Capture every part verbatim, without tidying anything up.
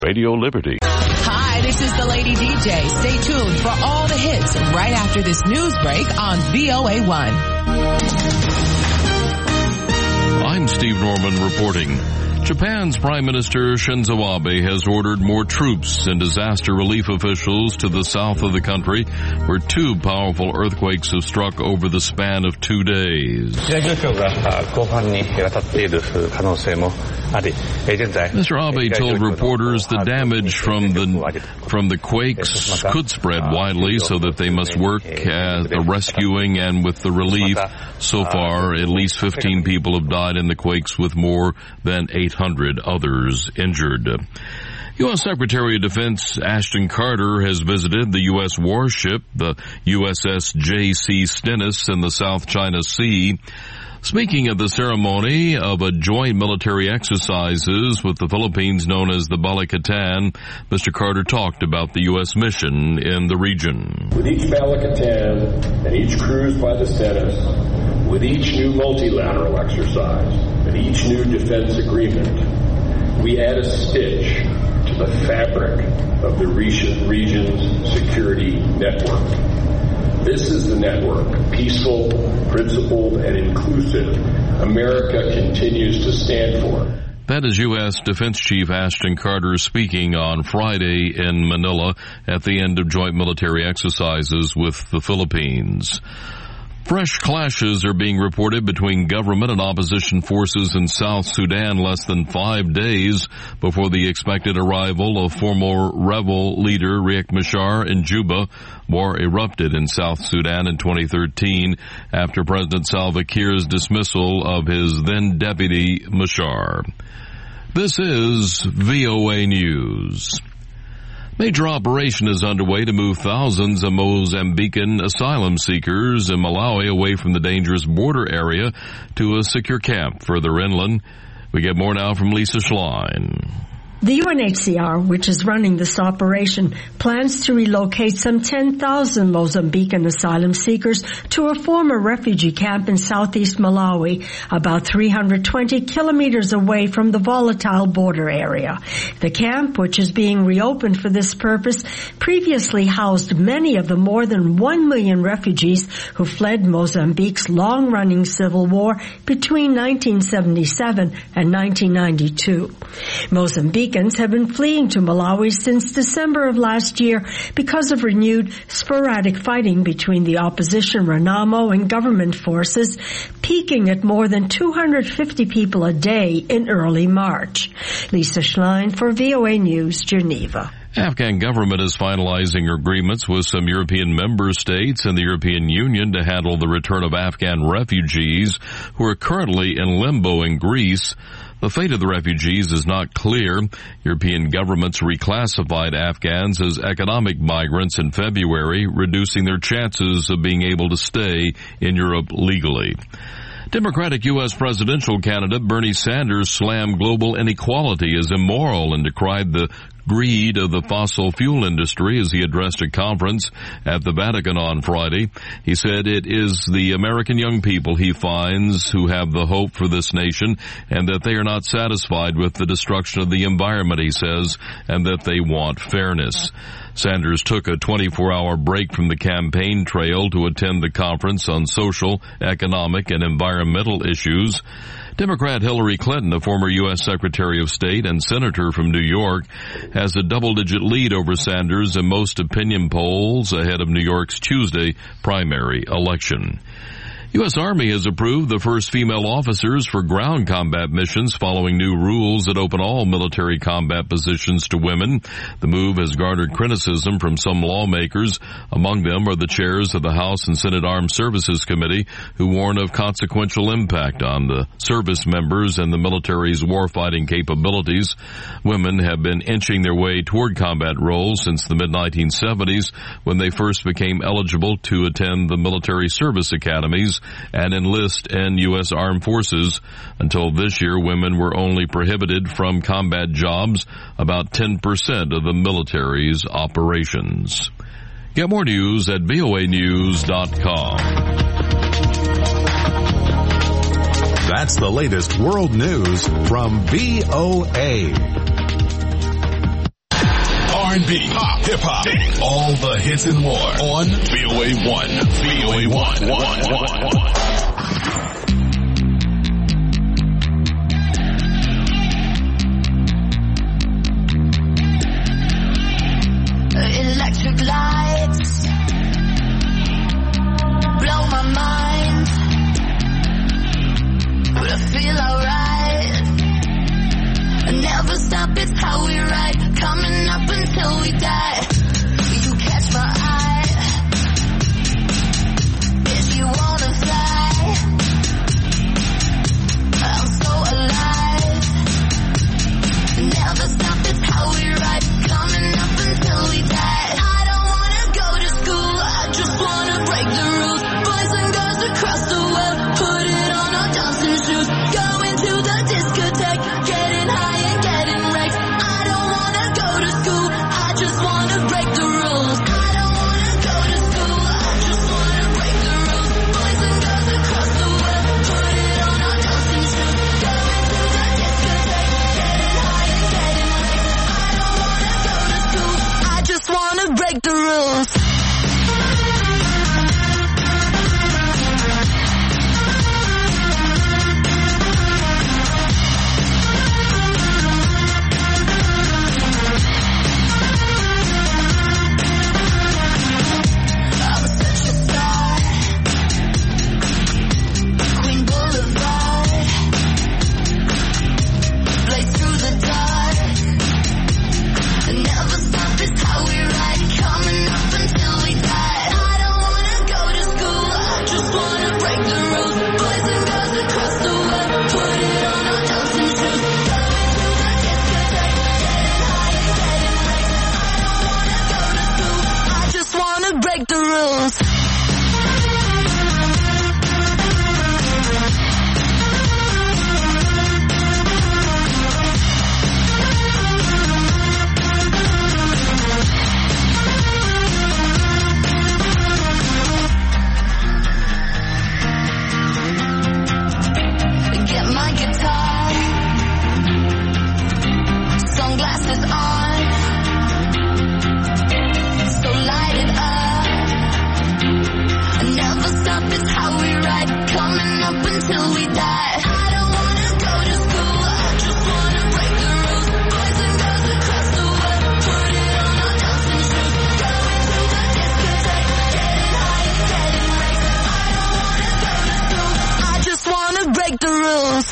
Radio Liberty. Hi, this is the Lady D J. Stay tuned for all the hits right after this news break on V O A one. I'm Steve Norman reporting. Japan's Prime Minister Shinzo Abe has ordered more troops and disaster relief officials to the south of the country, where two powerful earthquakes have struck over the span of two days. Mister Abe told reporters the damage from the from the quakes could spread widely, so that they must work at the rescuing and with the relief. So far, at least fifteen people have died in the quakes, with more than eight hundred others injured. U S Secretary of Defense Ashton Carter has visited the U S warship, the U S S J C Stennis, in the South China Sea. Speaking at the ceremony of a joint military exercises with the Philippines known as the Balikatan, Mister Carter talked about the U S mission in the region. With each Balikatan and each cruise by the Stennis, with each new multilateral exercise and each new defense agreement, we add a stitch to the fabric of the region's security network. This is the network, peaceful, principled, and inclusive, America continues to stand for. That is U S Defense Chief Ashton Carter speaking on Friday in Manila at the end of joint military exercises with the Philippines. Fresh clashes are being reported between government and opposition forces in South Sudan less than five days before the expected arrival of former rebel leader Riek Machar in Juba. War erupted in South Sudan in twenty thirteen after President Salva Kiir's dismissal of his then deputy Machar. This is V O A News. Major operation is underway to move thousands of Mozambican asylum seekers in Malawi away from the dangerous border area to a secure camp further inland. We get more now from Lisa Schlein. The U N H C R, which is running this operation, plans to relocate some ten thousand Mozambican asylum seekers to a former refugee camp in southeast Malawi, about three hundred twenty kilometers away from the volatile border area. The camp, which is being reopened for this purpose, previously housed many of the more than one million refugees who fled Mozambique's long-running civil war between nineteen seventy-seven and nineteen ninety-two. Mozambique have been fleeing to Malawi since December of last year because of renewed sporadic fighting between the opposition Renamo and government forces, peaking at more than two hundred fifty people a day in early March. Lisa Schlein for V O A News, Geneva. Afghan government is finalizing agreements with some European member states and the European Union to handle the return of Afghan refugees who are currently in limbo in Greece. The fate of the refugees is not clear. European governments reclassified Afghans as economic migrants in February, reducing their chances of being able to stay in Europe legally. Democratic U S presidential candidate Bernie Sanders slammed global inequality as immoral and decried the greed of the fossil fuel industry as he addressed a conference at the Vatican on Friday. He said it is the American young people he finds who have the hope for this nation, and that they are not satisfied with the destruction of the environment, he says, and that they want fairness. Sanders took a twenty-four hour break from the campaign trail to attend the conference on social, economic, and environmental issues. Democrat Hillary Clinton, the former U S Secretary of State and Senator from New York, has a double-digit lead over Sanders in most opinion polls ahead of New York's Tuesday primary election. U S Army has approved the first female officers for ground combat missions following new rules that open all military combat positions to women. The move has garnered criticism from some lawmakers. Among them are the chairs of the House and Senate Armed Services Committee, who warn of consequential impact on the service members and the military's warfighting capabilities. Women have been inching their way toward combat roles since the mid nineteen seventies, when they first became eligible to attend the military service academies and enlist in U S Armed Forces. Until this year, women were only prohibited from combat jobs, about ten percent of the military's operations. Get more news at V O A news dot com. That's the latest world news from V O A. R and B, pop, hip hop, all the hits and more on V O A one. V O A one. one, one, one. Electric lights blow my mind, but I feel alright. I never stop, it's how we ride, coming up until we die. You catch my eye, if you wanna fly. I'm so alive. Never stop, it's how we ride, coming up until we die. I don't wanna go to school, I just wanna break the rules. Boys and girls across the world, put it on our dancing shoes. Going to the discotheque, getting high and getting wrecked. I don't wanna go to school, I just wanna break the rules. I don't wanna go to school, I just wanna break the rules. Boys and girls across the world, put it on our dancing shoes. Going to the discotheque, getting high and getting wrecked. I don't wanna go to school, I just wanna break the rules. I'm such a star, Queen Boulevard, blaze through the dark. Never stop, it's how we ride, coming up until we die. I don't wanna go to school, I just wanna break the rules. Boys and girls across the world, put it on our dancing shoes. Going to the discotheque, getting high and getting wrecked. I don't wanna go to school, I just wanna break the rules. Get my guitar, sunglasses on, so light it up. Never stop, it's how we ride, coming up until we die. I don't wanna go to school, I just wanna break the rules. Boys and girls across the world, put it on our dancing shoes. Going to the discotheque, getting high and getting wrecked. I don't wanna go to school, I just wanna break the rules.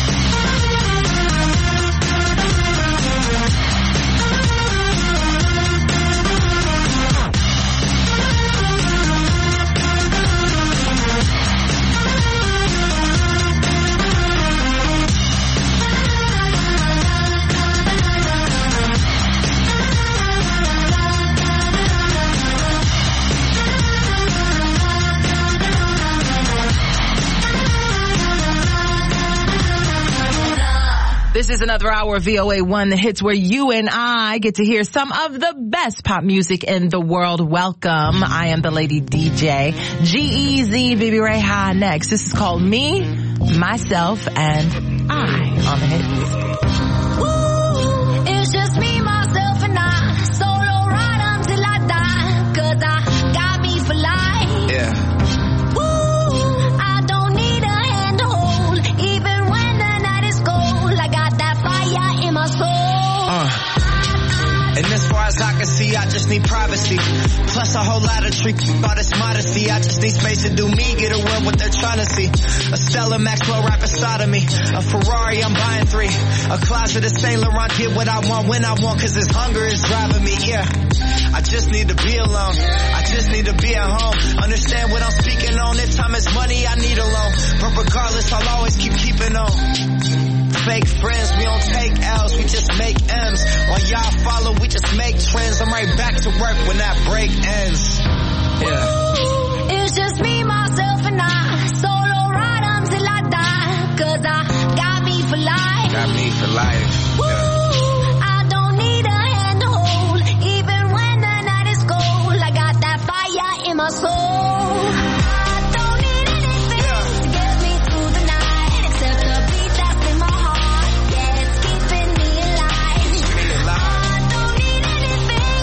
This is another hour of V O A one, the hits where you and I get to hear some of the best pop music in the world. Welcome. I am the Lady D J. G E Z, Baby Ray High next. This is called Me, Myself, and I on the hits. Woo, it's just me, myself, and I. Solo ride until I die, 'cause I got me for life. Yeah. Woo, I don't need a hand to hold, even when the night is cold. I got that fire in my soul. Uh. And as far as I can see, I just need privacy. Plus a whole lot of treat, all this modesty. I just need space to do me, get away what they're trying to see. A Stella Maxwell right beside of me. A Ferrari, I'm buying three. A closet of Saint Laurent, get what I want when I want, 'cause this hunger is driving me, yeah. I just need to be alone. I just need to be at home. Understand what I'm speaking on. If time is money, I need a loan. But regardless, I'll always keep keeping on. Fake friends, we don't take L's, we just make M's. While y'all follow, we just make trends. I'm right back to work when that break ends. Yeah. Ooh, it's just me, myself, and I. Solo ride until I die, 'cause I got me for life. Got me for life. Ooh, Yeah. I don't need a hand to hold, even when the night is cold. I got that fire in my soul. I don't need anything Yeah. to get me through the night, except the beat that's in my heart. Yeah, it's keeping me alive. Keep me alive. I don't need anything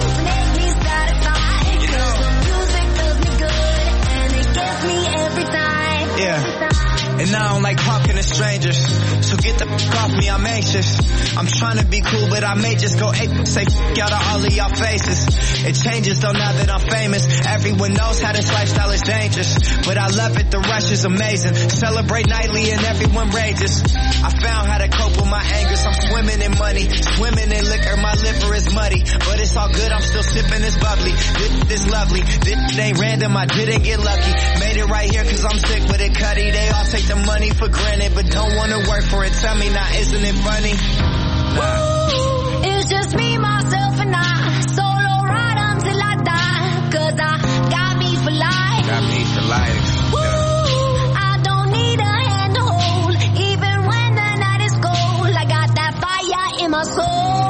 like talking to strangers. So get the f*** off me, I'm anxious. I'm trying to be cool, but I may just go ape. Say f*** out of all of y'all faces. It changes though now that I'm famous. Everyone knows how this lifestyle is dangerous. But I love it, the rush is amazing. Celebrate nightly and everyone rages. I found how to cope with my angers. I'm swimming in money, swimming in liquor. My liver is muddy, but it's all good. I'm still sipping this bubbly. This is lovely. This ain't random. I didn't get lucky. Made it right here cause I'm sick with it, Cuddy. They all take the money for granted, but don't wanna work for it. Tell me now, isn't it funny? Nah. It's just me, myself, and I. Solo ride until I die. Cause I got me for life. Got me for life. Woo, yeah. I don't need a hand to hold. Even when the night is cold, I got that fire in my soul.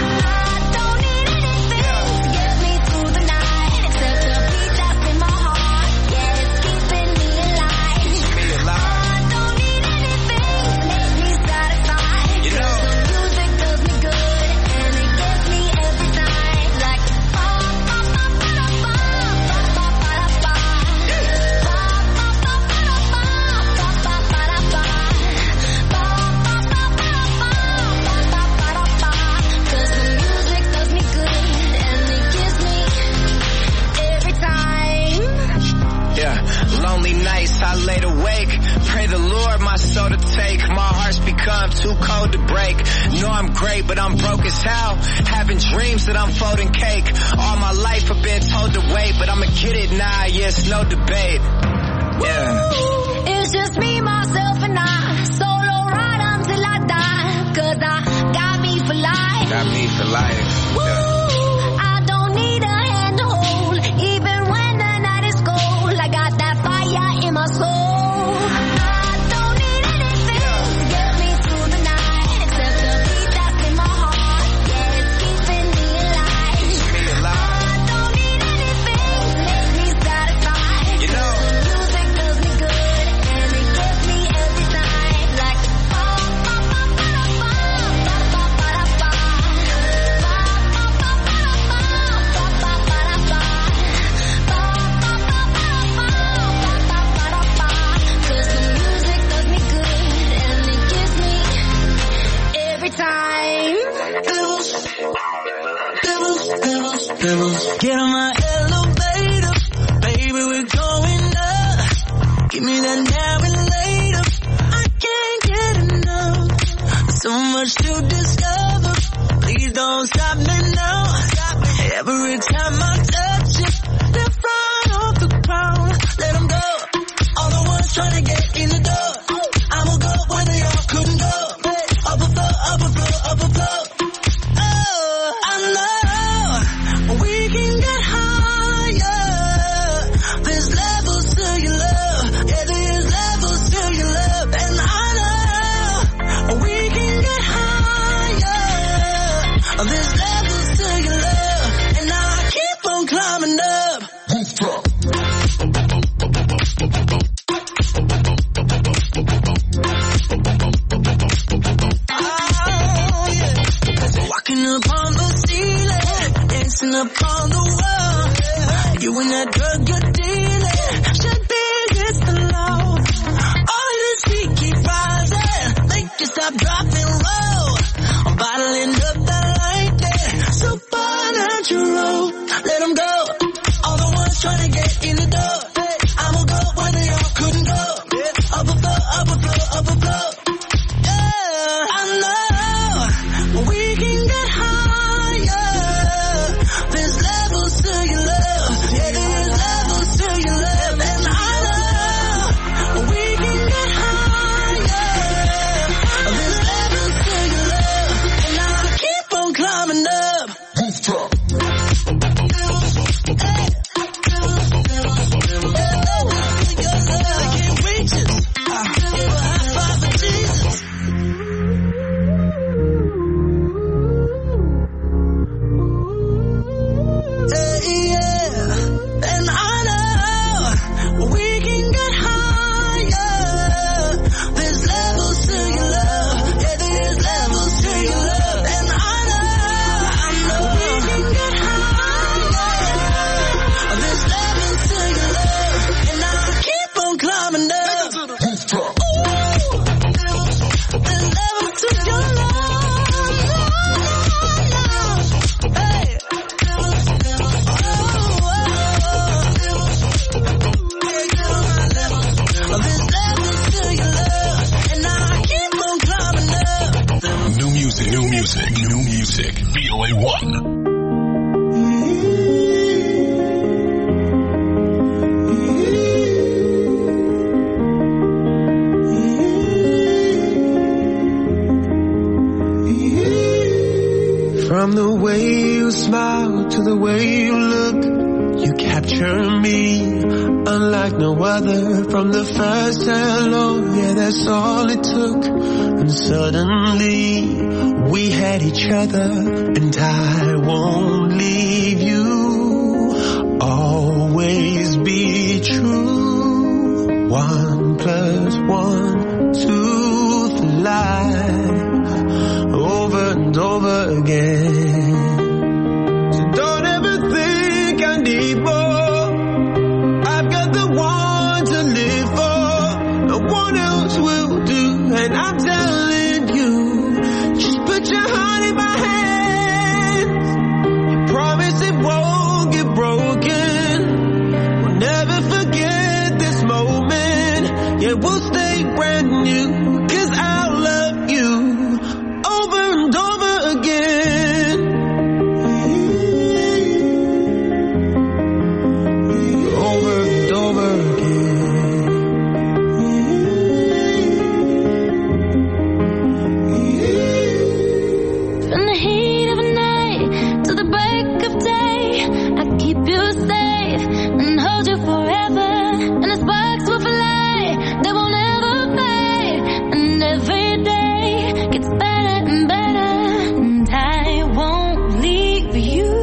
I laid awake, pray the Lord my soul to take. My heart's become too cold to break. Know I'm great, but I'm broke as hell. Having dreams that I'm folding cake. All my life I've been told to wait, but I'ma get it now, yeah, it's no debate. Yeah. Woo, it's just me, myself, and I. Solo ride until I die. Cause I got me for life. Got me for life. Woo, yeah. I don't need a hand to hold. Even when the night is cold, I got that fire in my soul. I don't need anything to get me through the night, except the beat that's in my heart. Yeah, it's keeping me alive. Keep me alive. I don't need anything to make me satisfied. You know, the music does me good and it gets me every time. Like ba ba ba ba ba ba ba ba ba ba ba ba ba ba ba ba ba ba ba. Cause the music does me good and it gives me every time. Pebbles, pebbles, pebbles, pebbles. Get on my elevator, baby, we're going up. Give me that now and later. I can't get enough. So much to discover. Please don't stop me now. Every time I touch it, they're right off the ground. Let them go. All the ones trying to get in the door. I'ma go where they all couldn't go. Up a floor, up a floor, up a floor. Oh, I know we can get higher. There's levels to your love. Yeah, there's levels to your love. And I know we can get higher. There's levels to your love. And I keep on climbing up. Walking up on the ceiling, dancing up on the wall. You and that drug you're dealing should be against the law. All this heat keep rising, make you stop, drop, and roll. I'm bottling up that light there, supernatural. Let them go, all the ones trying to get in the door. I'ma go where they all couldn't go. Up a floor, up a floor, up a floor. Yeah, I know we can get higher. There's levels to your love. Yeah, there's levels to your love. And I know we can get higher. There's levels to your love. And I keep on climbing up. Rooftop. I can't reach it. I give a high five for Jesus. Hey, yeah. And I know we can get higher. There's levels to your love. Yeah, there's levels to your love. And I know, I know we can get From the way you smile to the way you look, you capture me unlike no other. From the first hello, yeah, that's all it took. And suddenly we had each other, and I won't leave you. Always be true. One plus one, two for life. Over and over again. So don't ever think I need more. I've got the one to live for. No one else will do. And I'm telling you, just put your heart in my hands. I promise it won't get broken. We'll never forget this moment. Yeah, we'll stay brand new. Cause I'll love you over and over again. Over and over again. From the heat of the night to the break of day, I keep you safe and hold you forever. And the sparks will fly, they won't ever fade. And every day gets better and better. And I won't leave you.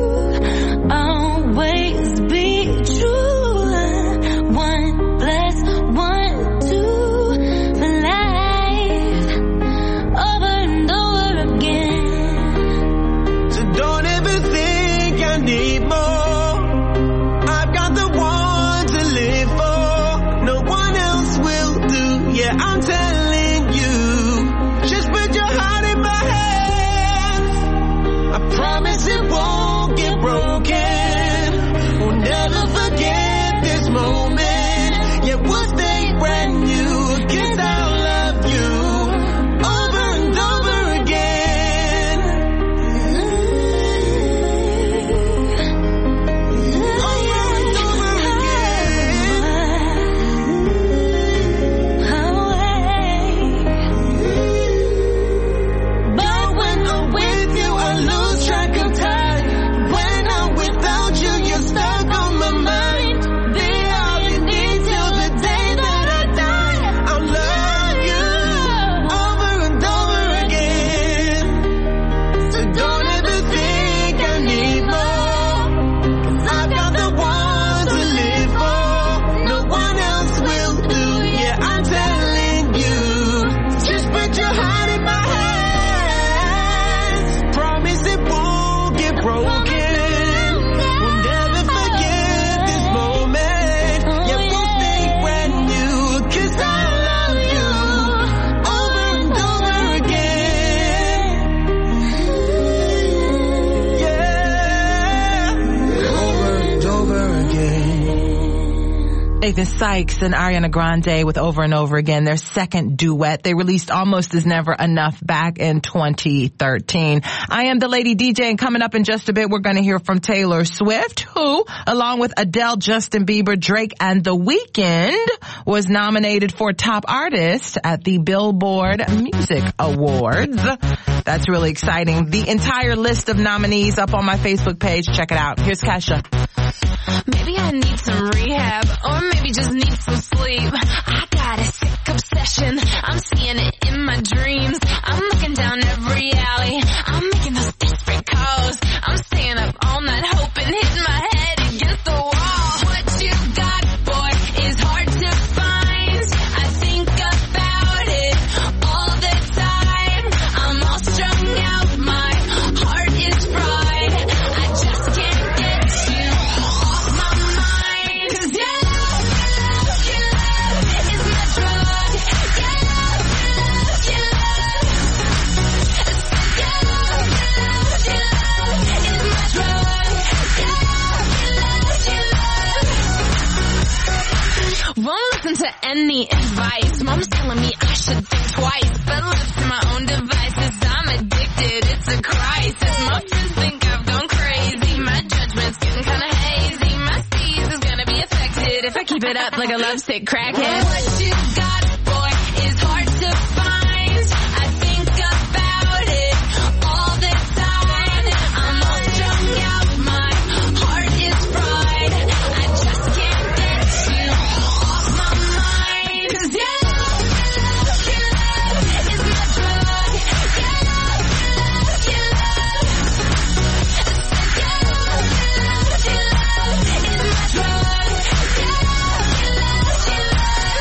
Always be true. One plus one, two for life. Over and over again. So don't ever think I need more. I've got the one to live for. No one else will do. Yeah, I'm telling you. Just put your heart in my hands. I promise it won't get broken. We'll never forget this moment. Yeah, we'll stay brand new. Cause I'll love you over and over again. Over and over But when I'm with you, I lose track of time. When I'm without you, you're stuck on my mind. Be all you need till the day that I die. I'll love you over and over again. So don't ever think I need more. Cause I've got the one to live for. No one else will do. Yeah, I'm telling you. Just put your heart in my hands. Promise it won't get broken. We'll never forget this moment. Yeah, we'll stay brand new. Cause I love you over and over again. Yeah. Over and over again. Nathan Sykes and Ariana Grande with Over and Over Again, their second duet. They released Almost Is Never Enough back in twenty thirteen. I am the Lady D J, and coming up in just a bit, we're going to hear from Taylor Swift, who, along with Adele, Justin Bieber, Drake, and The Weeknd, was nominated for Top Artist at the Billboard Music Awards. That's really exciting. The entire list of nominees up on my Facebook page. Check it out. Here's Kesha. Maybe I need some rehab, or maybe just need some sleep. I got a sick obsession, I'm seeing it in my dreams. I'm looking down every alley, I'm making those desperate calls. I'm staying up all night hoping, hitting my head against the wall. What you got, boy, is hard to find. I think about it all the time. I'm all strung out, my heart is fried. I just can't get you off my mind. 'Cause your love, your love, your love is my drug. Your love, your love, your love. Your love, your love, your love is my drug. Your love, your love, your love. Won't listen to any advice. Mom's telling me I should think twice, but left to my own devices, I'm addicted. It's a crisis. My friends think I Pump it up like a lovesick crackhead. What you got, boy, is hard to find. I think about it all the time. I'm all strung out, my heart is fried. I just can't get you off my mind. 'Cause your love, your love, your love is my drug. Your love, your love, your love. Your love, your love, your love is my drug. Your love, your love, your love.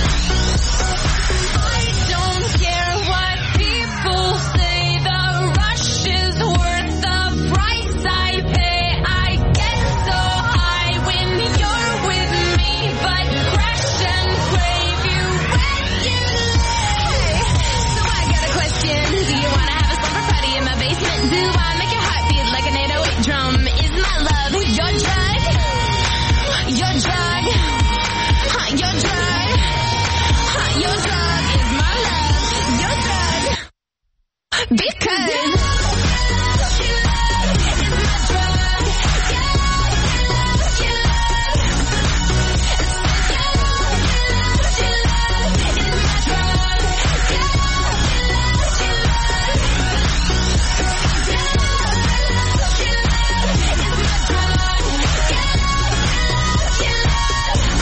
I don't care what people say, the rush is worth the price I pay. I get so high when you're with me, but crash and crave you when you lay. So I got a question. Do you wanna have a slumber party in my basement? Do I make your heart beat like an eight oh eight drum? Is my love your drug? Your drug? Huh, your drug? Huh, your drug is my love. Your drug. Because your love, your love is my drug. Your love, your love, your love. Your love, your love, your love is my drug. Your love, your love, your love. Your love, your love, your love is my drug. Your love, your love, your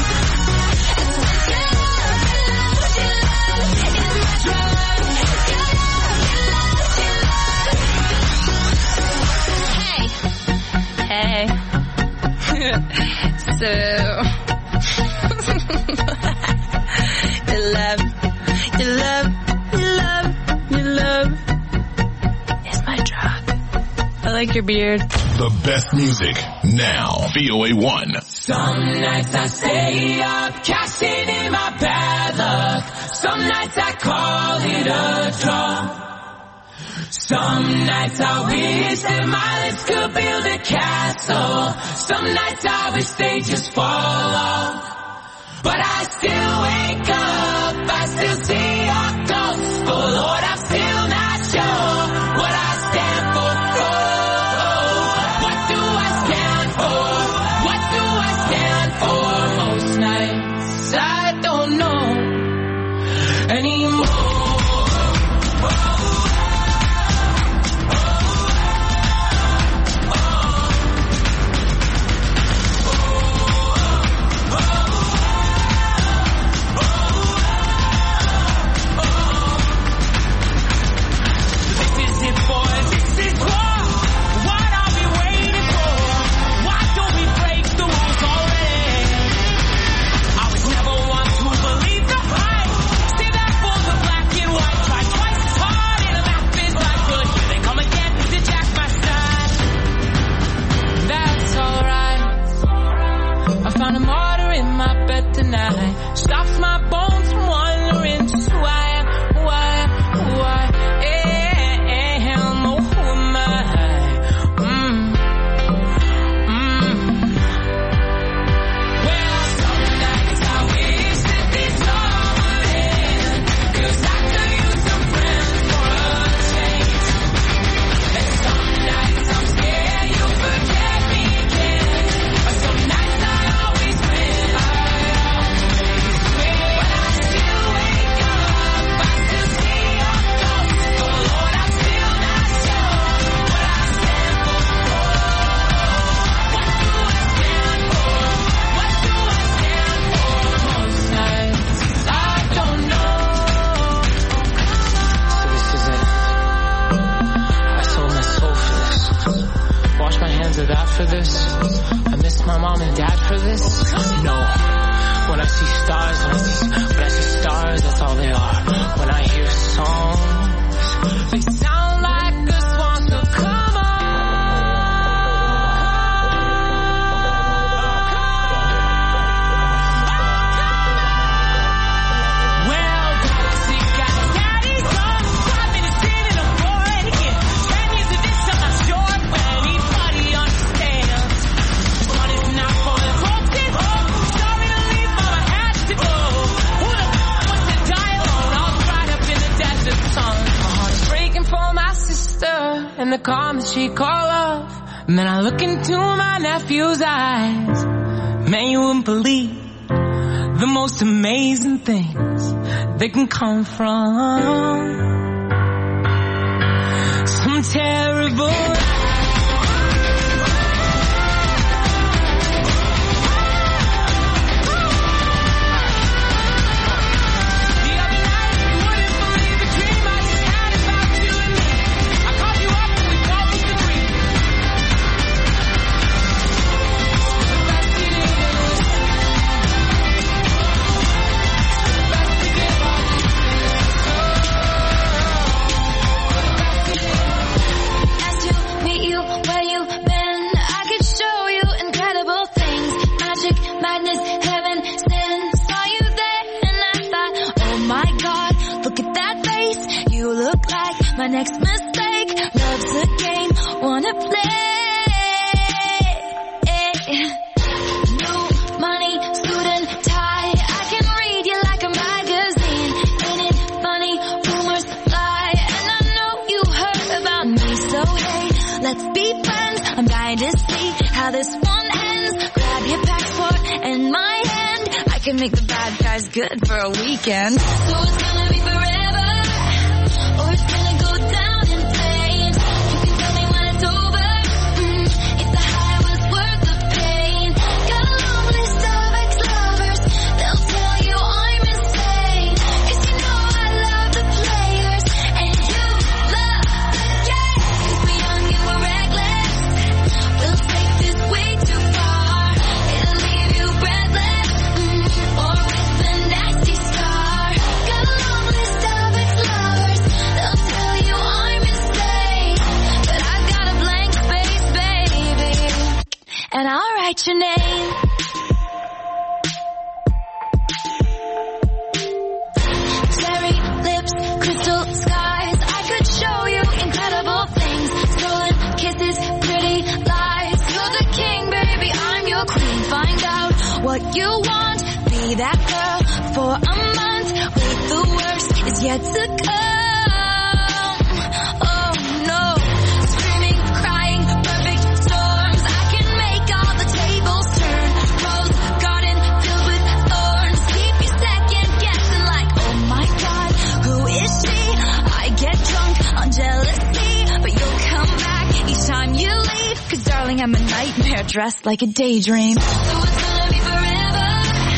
Hey. So, your love, your love, your love, your love is my drug. I like your beard. The best music now. V O A one. Some nights I stay up, cashing in my bad luck. Some nights I call it a draw. Some nights I wish that my lips could build a castle. Some nights I wish they just fall off. But I still wake up, I still see your ghost. Oh Lord, I'm still not sure what I stand for. Oh, what do I stand for? What do I stand for? Most nights I don't know anymore. Stops my bones from wondering just why, why, why am, oh, who am I? Mm, mm. Well, some nights I wish that this all would end, 'cause I could use some friends for a change. And some nights I'm scared you'll forget me again, but some nights I always win. For this, I miss my mom and dad for this. No, when I see stars, when I see, when I see stars, that's all they are. When I hear songs, they sound like a swan. So come on, well, Dixie got daddy's on, five minutes in and I'm bored again. Ten years of this, I'm not sure when anybody understands. This one is not for the broken. Sorry to leave, but I had to go. Who the f*** wants to die alone, all dried up in the desert sun? My heart is breaking for my sister and the calm that she call off. And then I look into my nephew's eyes. Man, you wouldn't believe the most amazing things that can come from some terrible. My next mistake, love's a game, wanna play. New money, suit and tie, I can read you like a magazine. Ain't it funny, rumors fly, and I know you heard about me. So hey, let's be friends, I'm dying to see how this one ends. Grab your passport and my hand, I can make the bad guys good for a weekend. So it's gonna be forever, or it's gonna go down in flames. You can tell me when it's over, mm, if the high was worth the pain. Got a long list of ex-lovers, they'll tell you I'm insane. Cause you know I love the players, and you love the game. Cause we're young and we're reckless, we'll take this way too far. It'll leave you breathless, mm, or with a nasty scar. Got a long list of ex-lovers, they'll tell you I'm insane, but I've got a blank space, baby, and I'll write your name. Cherry lips, crystal skies, I could show you incredible things. Stolen kisses, pretty lies. You're the king, baby, I'm your queen. Find out what you want, be that girl for a month. Wait, the worst is yet to come. Oh no, screaming, crying, perfect storms. I can make all the tables turn. Rose garden filled with thorns. Keep you second guessing like, oh my god, who is she? I get drunk on jealousy, but you'll come back each time you leave. Cause darling, I'm a nightmare dressed like a daydream. So it's gonna be forever,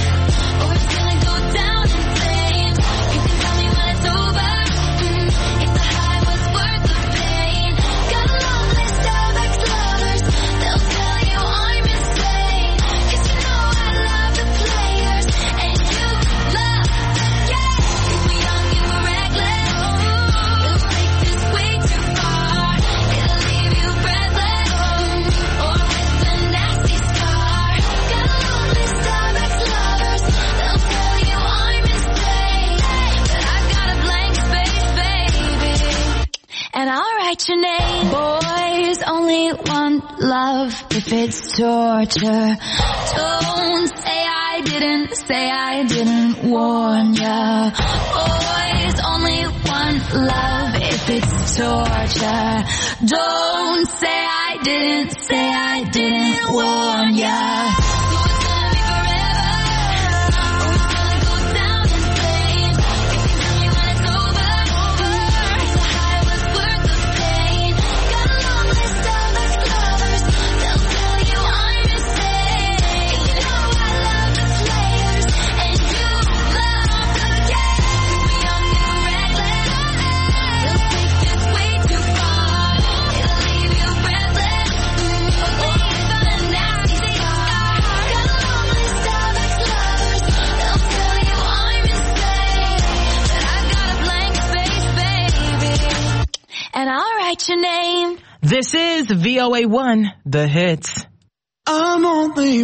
or it's gonna go down in flames. You can tell me when it's over, mm, if the high was worth the pain. Got a long list of ex-lovers, they'll tell you I'm insane. Cause you know I love the players, and you love the game. Cause we're young and we're reckless, we'll take this way too far. It'll leave you breathless, mm, or with a nasty scar. Got a long list of ex-lovers, they'll tell you I'm insane, but I've got a blank space, baby, and I'll write your name. Boys only want love if it's torture. Don't say I didn't, say I didn't warn ya. Boys only want love if it's torture. Don't say I didn't, say I didn't warn ya. So it's gonna be forever, or it's gonna go down in flames. You can tell me when it's over, if the high was worth the pain. Got a long list of ex-lovers, they'll tell you I'm insane. You know I love the players, and you love the game. We're young and we're reckless, we'll take this way too far. It'll leave you breathless, mm, or with a nasty scar. Got a long list of ex-lovers, they'll tell you I'm insane, but I've got a blank space, baby, and I'll write your name. This is V O A one, The Hits. I'm only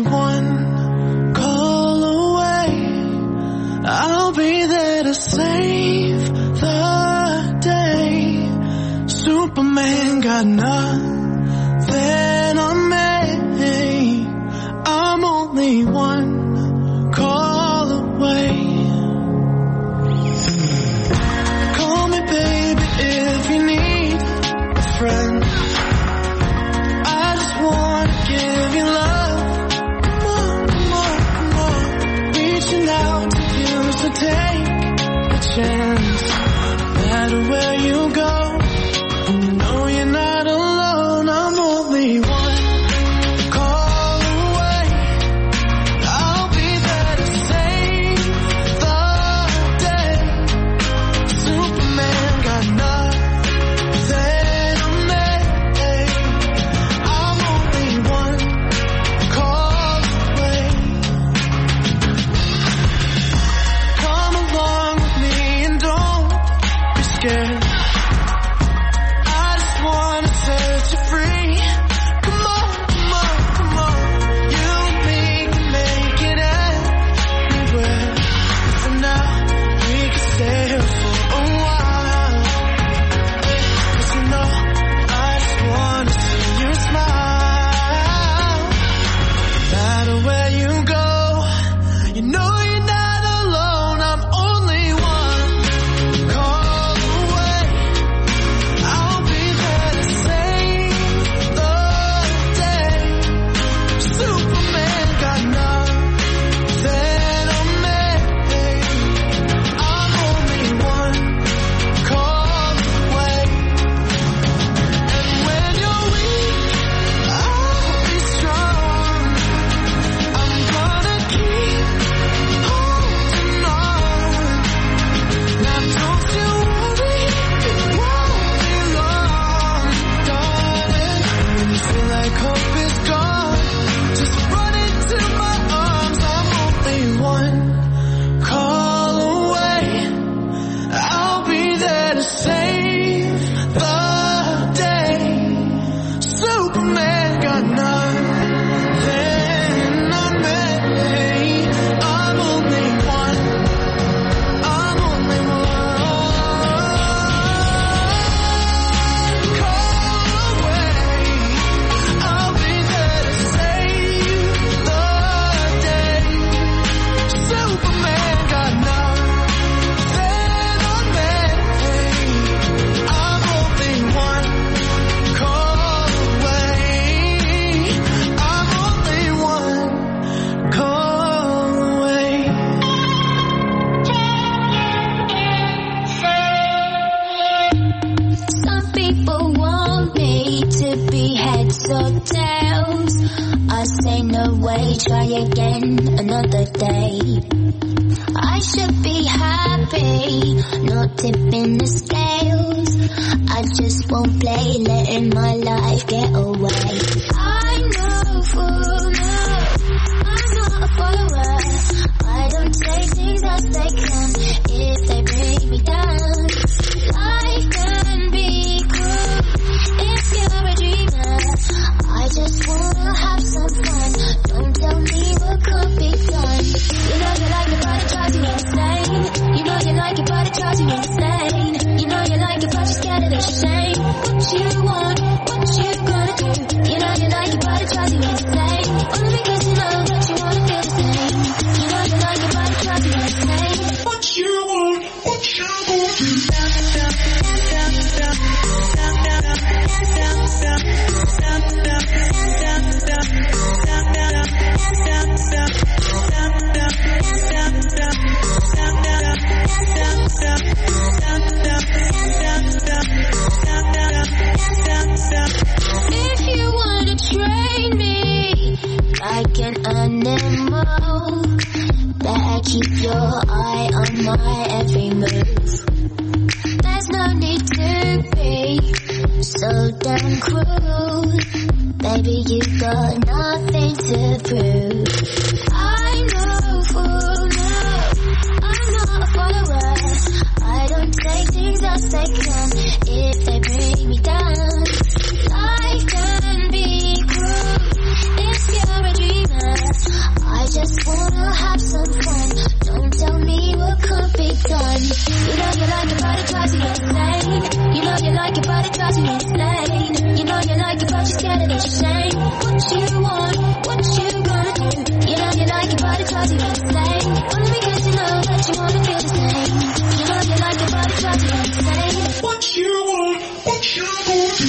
one call away. I'll be there to save the day. Superman got nothing on me. I'm only one call away. Call me baby if you need a friend. I just wanna give you love. Come on, come on, come on. Reaching out like hope is gone. Just run into my arms. I'm only one call away. I'll be there to save the day. Superman got nothing on me. I'm only one. I'm only one call away. I'll be there to save the day. Superman got nothing on me. I'm only one call away. I'm only one call away. Some people want me to be heads or tails. I say no way, try again another day. I should be happy, not tipping the scales. I just won't play, letting my life get away. I know for now, I'm not a follower. I don't say things as they come if they bring me down. Life can be cruel if you're a dreamer. I just wanna have some fun. Don't tell me what could be done. You know you like it, but it drives you insane. You know you like it, but it drives you insane. You know you like it, but you're scared of the shame. What you want, what you gonna do? You know you like it, but it drives you insane. Only because you know that you wanna feel the same. You know you like it, but it drives you insane. What you want, what you gonna do? If you wanna train me like an animal, better keep your eye on my every move. There's no need to be so damn cruel. Baby, you got nothing to prove. I know for now, I'm not a follower. I don't take things as they come if they bring me down. Life can be cruel if you're a dreamer. I just wanna have some fun. Don't tell me what could be done. You know you like it, but it drives you insane. You know you like it, but it drives you insane. You know you like it, but you're scared of the shame. What you want, what you gonna do? You know you like it, but it drives you insane. Only because you know that you wanna feel the same. You know you like it, but it drives you insane. What you want, what you gonna do?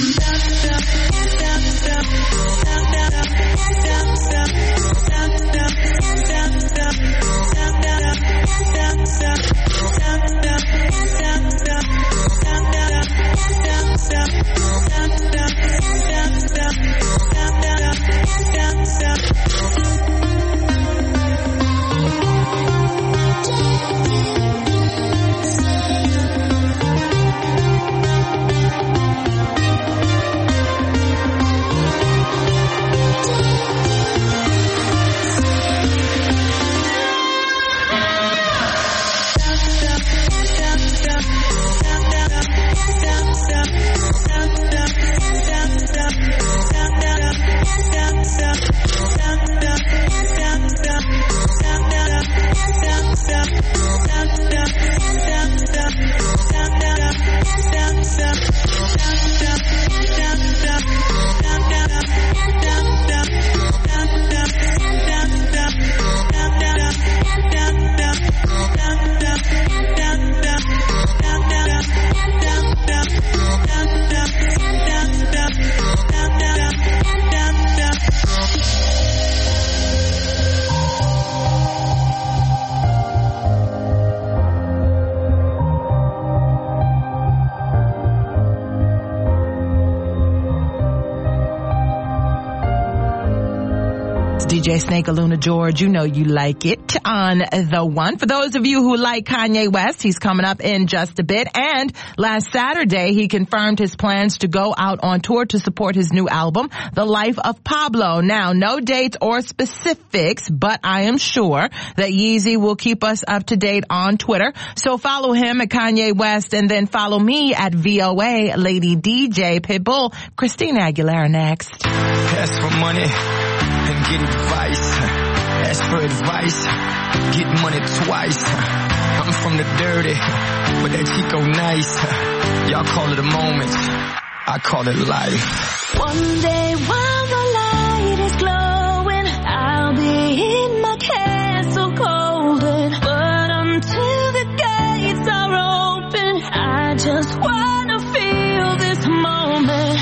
It's D J Snake Aluna George. You know you like it on the one. For those of you who like Kanye West, he's coming up in just a bit. And last Saturday, he confirmed his plans to go out on tour to support his new album, The Life of Pablo. Now, no dates or specifics, but I am sure that Yeezy will keep us up to date on Twitter. So follow him at Kanye West and then follow me at V O A Lady D J Pitbull. Christina Aguilera next. Ask for money and get advice. Ask for advice, get money twice. I'm from the dirty, but that Chico nice. Y'all call it a moment, I call it life. One day while the light is glowing, I'll be in my castle golden. But until the gates are open, I just wanna feel this moment.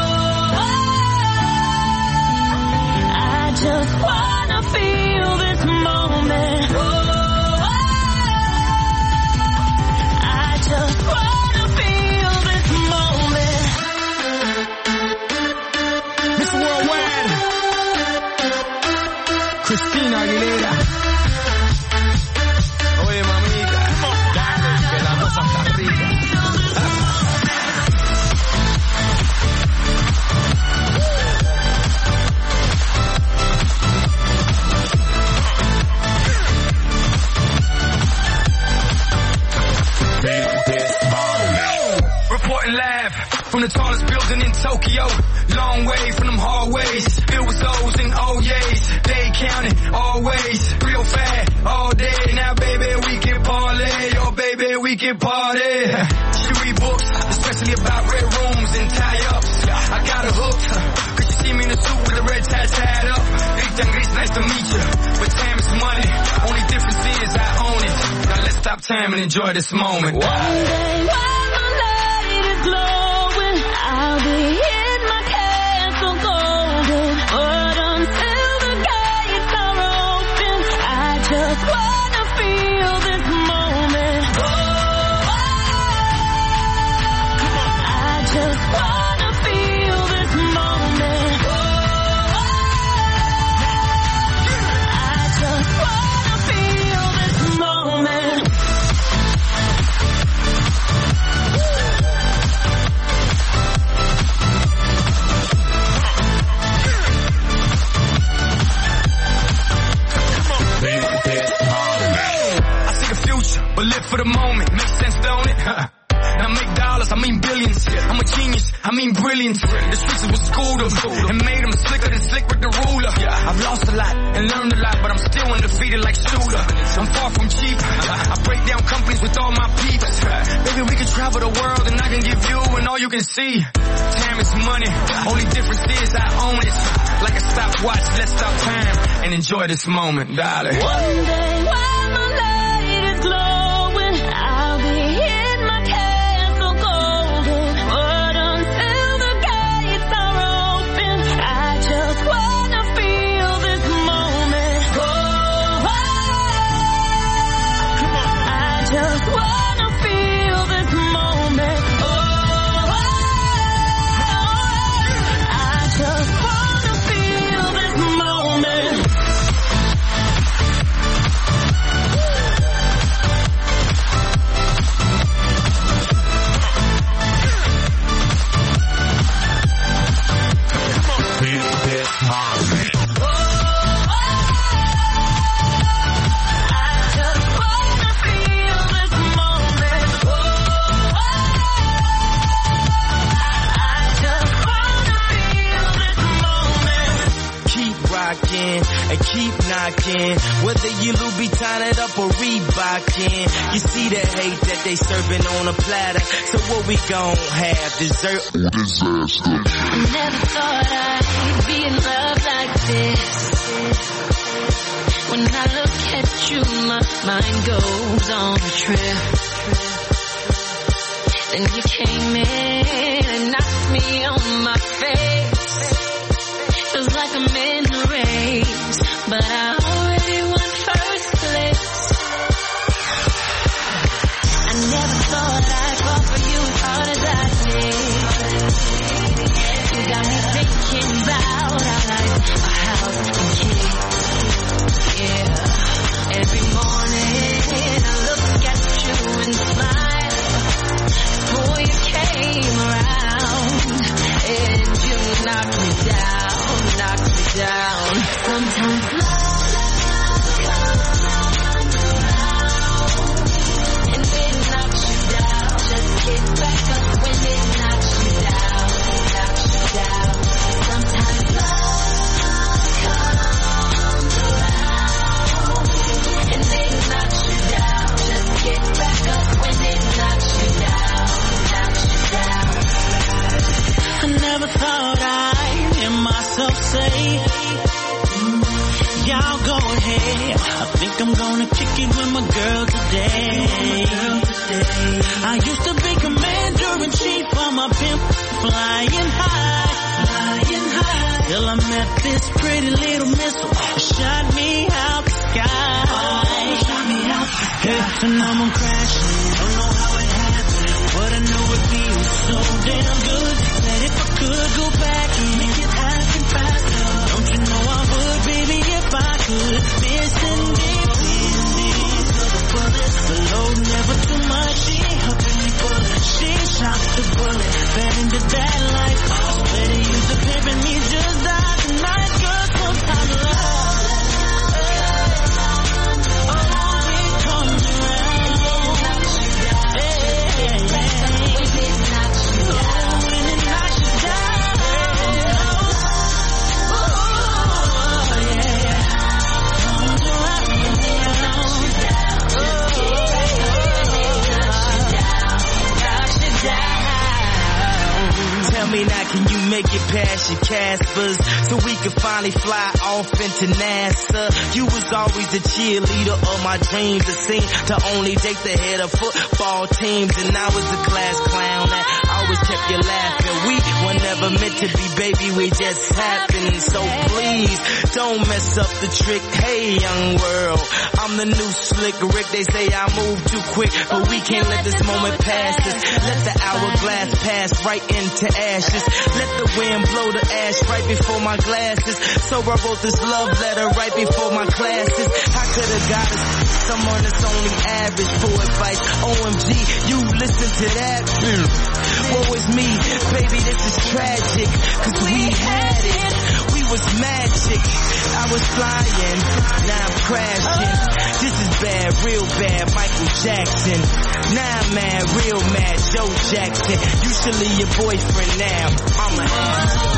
Just wanna feel this moment. Oh, I just wanna feel this moment. Miss Worldwide, Christina Aguilera. Oye, mamita, dale, que la cosa está rica. Reporting live from the tallest building in Tokyo. Long way from them hallways, filled with O's and O's. They counting always, real fat all day. Now baby we can parlay, oh baby we can party. She read books, especially about red rooms and tie-ups. I got her hooked, cause she see me in a suit with a red tie tied up. Rita Gris, nice to meet you, but time is money. Only difference is I own it. Now let's stop time and enjoy this moment. One day while the light is glowing, I'll be in my castle golden. But until the gates are open, I just wanna feel this moment. Oh, I just wanna feel this moment. Oh, I just wanna feel this moment. But live for the moment, makes sense, don't it? Huh. Now make dollars, I mean billions. I'm a genius, I mean brilliant. The streets was schooled them and made them slicker than slick with the ruler. I've lost a lot and learned a lot, but I'm still undefeated like Shooter. I'm far from cheap. I break down companies with all my peeps. Baby, we can travel the world and I can give you and all you can see. Time is money, only difference is I own it. Like a stopwatch, let's stop time and enjoy this moment, darling. One day while my light is glowing, I'll be in my castle golden. But until the gates are open, I just wanna feel this moment. Oh, I just wanna feel this moment. Oh, I just wanna feel this moment. And keep knocking, whether you Louis Vuitton it up or Reebokin. You see the hate that they serving on a platter, so what we gon' have, dessert or disaster? I never thought I'd be in love like this. When I look at you, my mind goes on a trip. Then you came in and knocked me on my face. Feels like I'm in a race, but I already won first place. I never thought I'd fall for you as hard as I did. You got me thinking about our life, our house and kids. I'm gonna kick it with my girl today. I used to be commander-in-chief for my pimp, flying high, flying high. Till I met this pretty little missile, shot me out the sky. Oh, shot me out the sky. Head to now I'm crashing, don't know how it happened, but I know it feels so damn good. That if I could go back and make it happen faster, don't you know I would, baby, if I could. Listen deep, deep to the bullet, the load never too much. She helping me pull it, she shot the bullet, fell into that life. Better use the pimp and me just die tonight, cause sometimes love, oh, it comes around. Hey, hey, hey. Oh, when it knocks you down. Oh, yeah. Comes around. Knocks you down. Tell me now, can you make it past your Caspers so we can finally fly off into NASA? You was always the cheerleader of my dreams. It seemed to only date the head of football teams, and I was the class clown that always kept you laughing. We were never meant to be, baby, we just happened. So please don't mess up the trick. Hey, young world, I'm the new slick Rick. They say I move too quick, but we can't let this moment pass us. Let the hourglass pass right into ashes. Let the wind blow the ash right before my glasses. So I wrote this love letter right before my classes. I could have got us someone that's only average for advice. O M G, you listen to that? Mm. Woe is me, baby, this is tragic, cause we had it, we was magic. I was flying, now I'm crashing. This is bad, real bad, Michael Jackson. Now I'm mad, real mad, Joe Jackson. You should leave your boyfriend now, I'm a ass.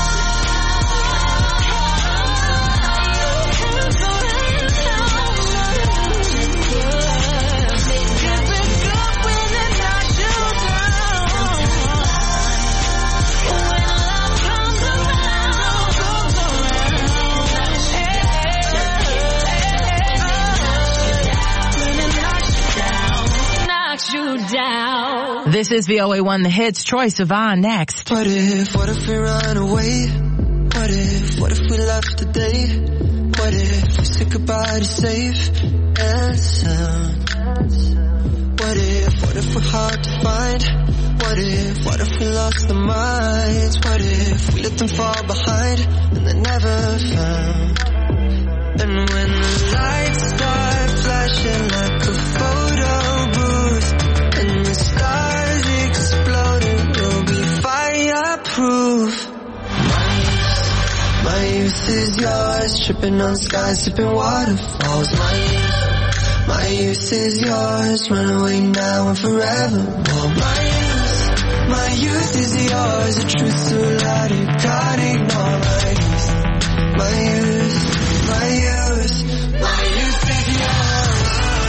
Down. This is V O A one The Hits. Troye Sivan next. What if, what if we run away? What if, what if we left today? What if we said goodbye to safe and sound? What if, what if we're hard to find? What if, what if we lost our minds? What if we let them fall behind and they're never found? And when the lights start flashing like a photo booth and the stars exploding, we'll be fireproof. My youth, my youth is yours, tripping on skies, sipping waterfalls. My youth, my youth is yours, run away now and forevermore. My youth, my youth is yours, the truth so loud you can't ignore. My youth, my youth, my youth, my youth is yours.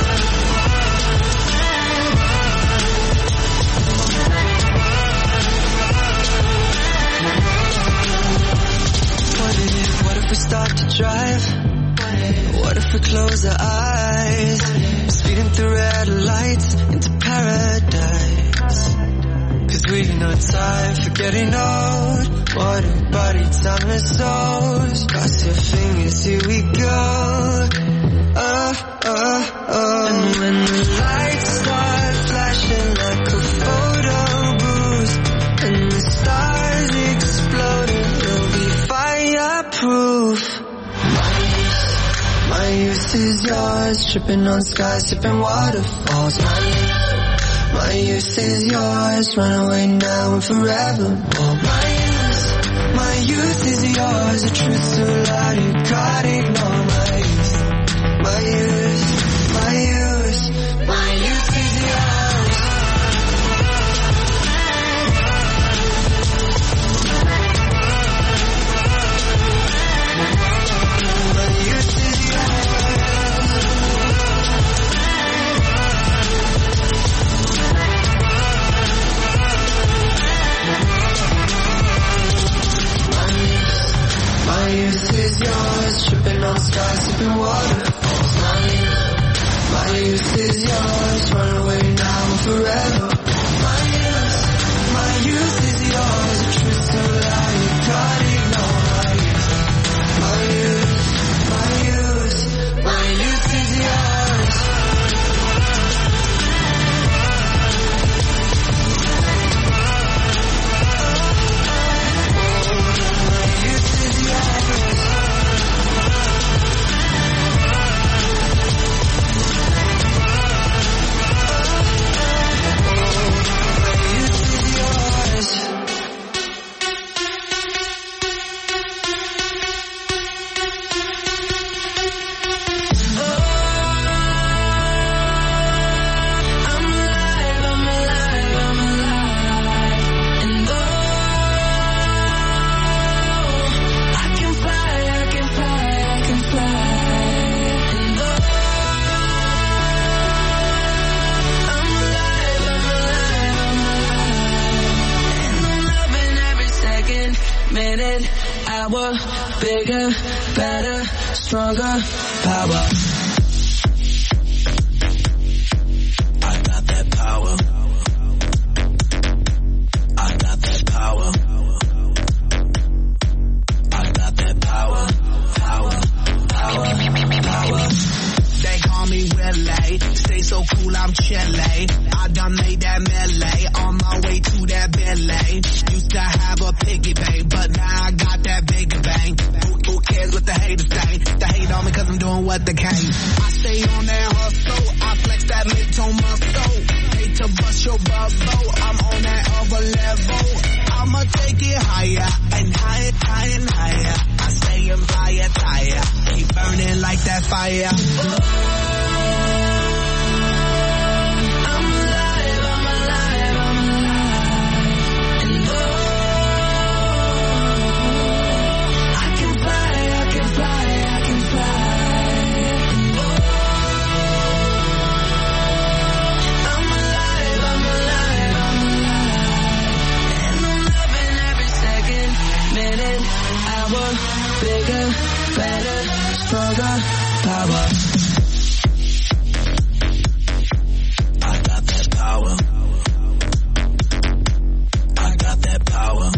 What if, what if we start to drive? What if we close our eyes? Speeding through red lights into paradise. Cause we've no time for getting old. What a body, timeless souls. Cross your fingers, here we go. Oh, oh, oh. And when the lights start flashing like a photo booth and the stars exploding, we'll be fireproof. My youth, my youth is yours, tripping on skies, sipping waterfalls. My youth, my youth is yours, run away now and forevermore. My youth, my youth is yours, the truth so loud you can't ignore. My youth, my youth, my youth, my youth is yours. My youth is My youth is yours, tripping on skies, sipping waterfalls. My youth My youth is yours, run away now forever. My youth, my youth is yours, a truth so loud you can't ignore. My youth, my youth, my youth is yours. My youth is yours. Minute, hour, bigger, better, stronger, power. I got that power. I got that power. I got that power. Power, power, power. They call me Willie, stay so cool I'm chilly. I done made that melee, on my way to that Billy. Used to have a piggy bank, but now I got that bigger bang. Who, who cares what the haters think? They hate on me cause I'm doing what they can. I stay on that hustle, I flex that little muscle. Hate to bust your bubble, I'm on that other level. I'ma take it higher, and higher, higher, and higher. I stay in fire, tire, keep burning like that fire. Bigger, better, stronger, power. I got that power. I got that power.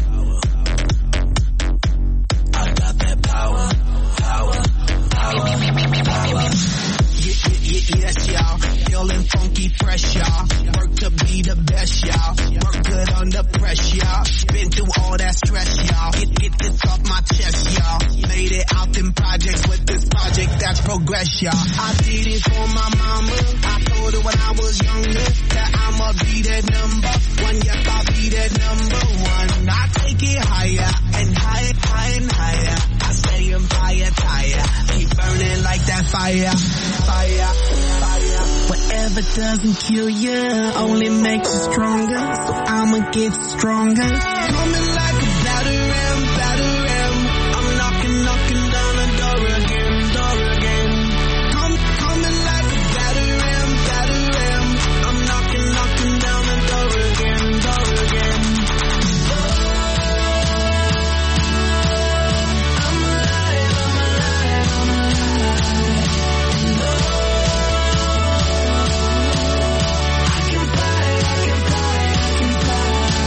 I got that power. Power, power, power. Yeah, yeah, yeah, yes, y'all. Feeling funky, fresh, y'all. Work to be the best, y'all. Work good under pressure, y'all. Been through all that stress, y'all. Get, get this off my chest, y'all. Made it out in projects with this project, that's progress, y'all. I did it for my mama. I told her when I was younger that I'ma be that number one. Yep, I'll be that number one. I take it higher and higher, higher and higher. I stay in fire, tire. Keep burning like that fire, fire, fire. Whatever doesn't kill you only makes you stronger. So I'ma get stronger. Coming like a battle ram, battle ram. I'm knocking, knocking down the door again, door again. Come, coming like a battle ram, battle ram. I'm knocking, knocking down the door again, door again. Oh, I'm alive, I'm alive, I'm alive. Oh, I can fly, I can fly, I can fly.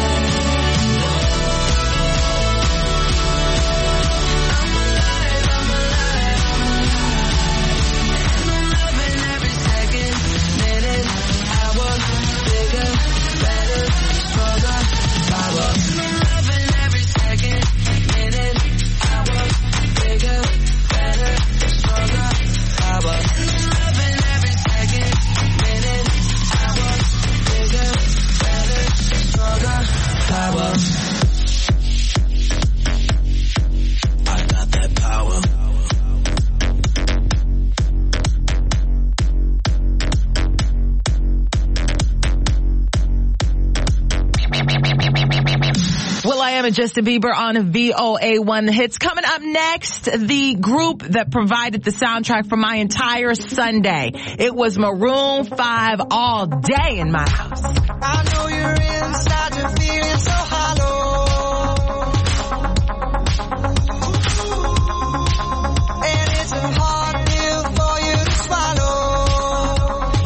And Justin Bieber on V O A one The Hits. Coming up next, the group that provided the soundtrack for my entire Sunday. It was Maroon five all day in my house. I know you're inside, you're feeling so hollow. And it's a hard pill for you to swallow.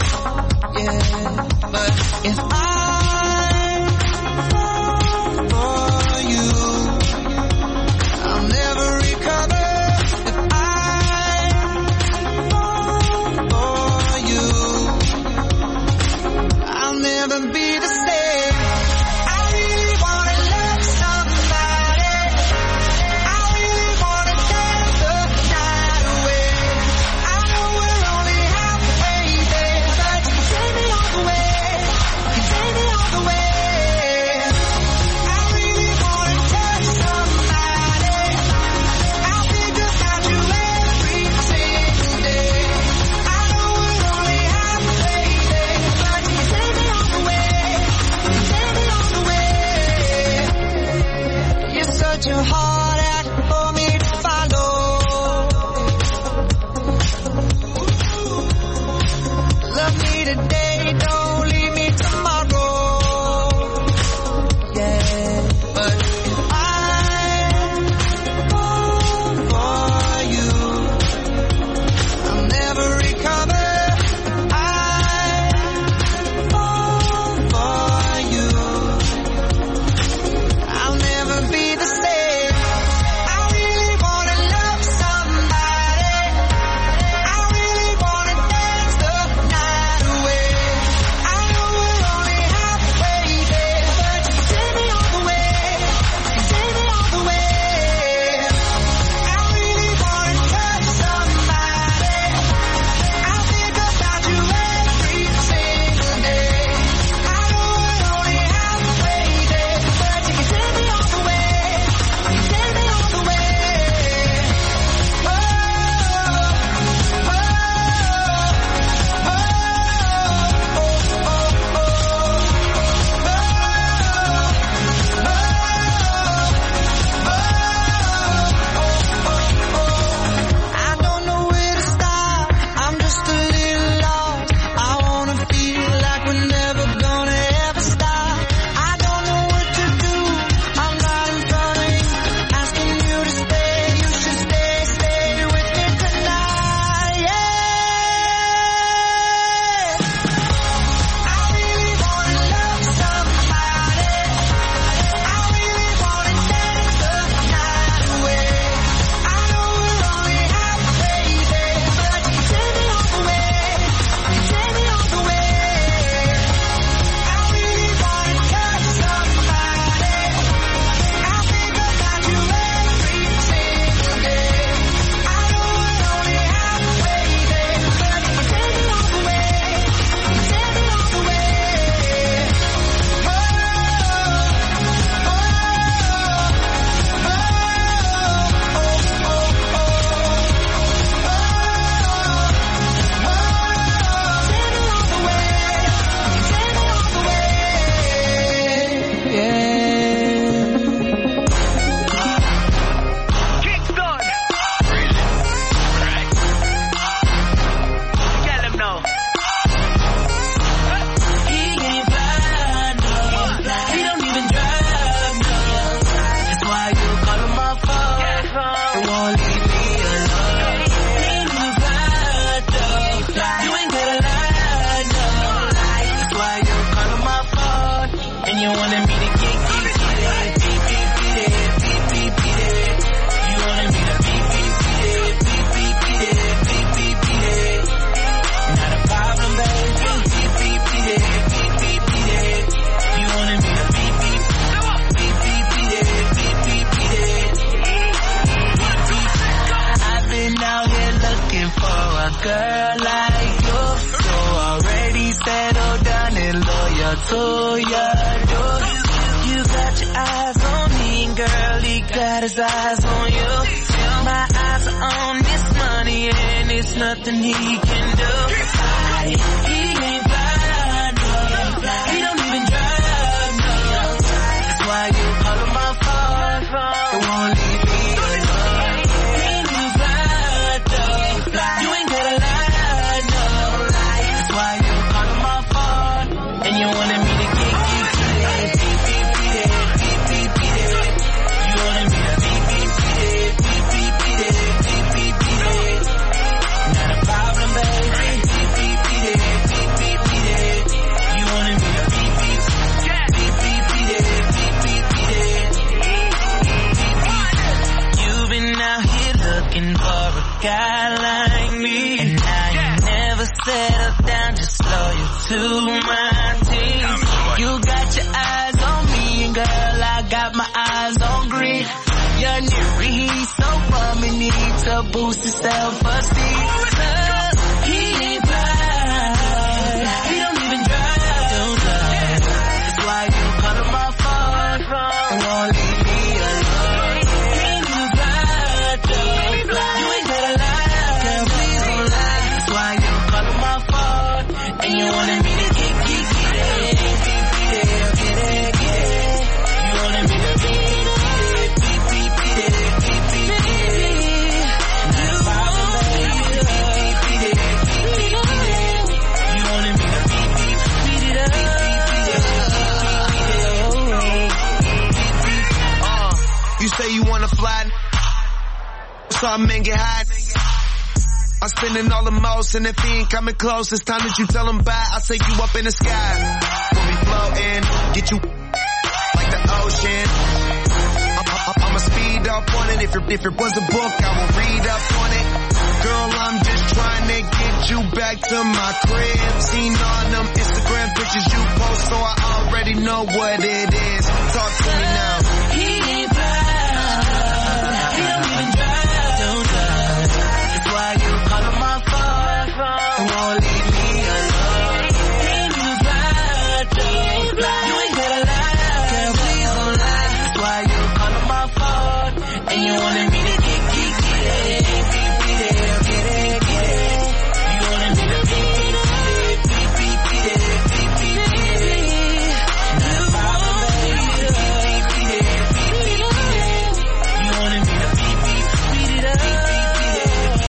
a girl like you. So already settled down and loyal to your door. You got your eyes on me, girl, he got his eyes on you. My eyes are on this money and it's nothing he can do. I, he ain't fly, no. He don't even drive, no. That's why you call him my phone. It won't leave me alone. He ain't even fly, though. You ain't gotta lie, no. That's why you call him my phone. And you wanted me to kick you to that. Beep, beep, beat it. Beep, beep, beat it. You wanted me to beep, beep, beat it. Beep, beep, beat it. Beep, beep, beat it. Not a problem, baby. Beep, beep, beat it. Beep, beep, beat it. You wanted me to beep, beep, beep, beep, beat it. Beep, beep, beat it. Beep, beep. You've been out here looking for a guy like me, and now you never settle down, just loyal to my team. You got your eyes on me, and girl, I got my eyes on green. You're new, he's so bum and need to boost his self-esteem. He ain't fly, he don't even drive, don't drive. That's why you call him my phone, and won't leave me alone. He ain't even fly, don't fly. You ain't gotta lie, girl, please don't lie. That's why you call him my phone, and you wanted me to get, get, get it, get, get it, get it, get it. You wanted me to beat it. You say you wanna fly, so I men get high. I'm spending all the most, and if he ain't coming close, it's time that you tell him bye. I'll take you up in the sky. When we floating, get you like the ocean. I'm, I'm, I'ma speed up on it. If it, if it was a book, I will read up on it. Girl, I'm just trying to get you back to my crib. Seen all them Instagram pictures you post, so I already know what it is. Talk to me now.